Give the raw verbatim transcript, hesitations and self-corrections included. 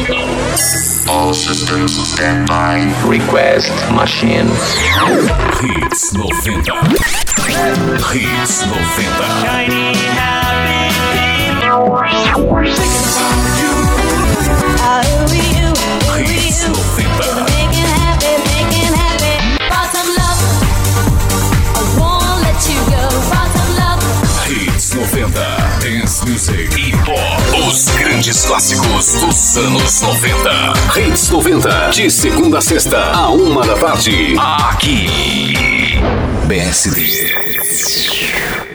All systems stand by. Request machine. Hits noventa. Hits noventa. Shiny happy people. Hits noventa. Make it happy, make it happy. Bottom love, I won't let you go. Bottom love. Hits noventa. Dance Music e Pop. Os grandes clássicos dos anos noventa. Hits noventa. De segunda a sexta, a uma da tarde. Aqui. B S D.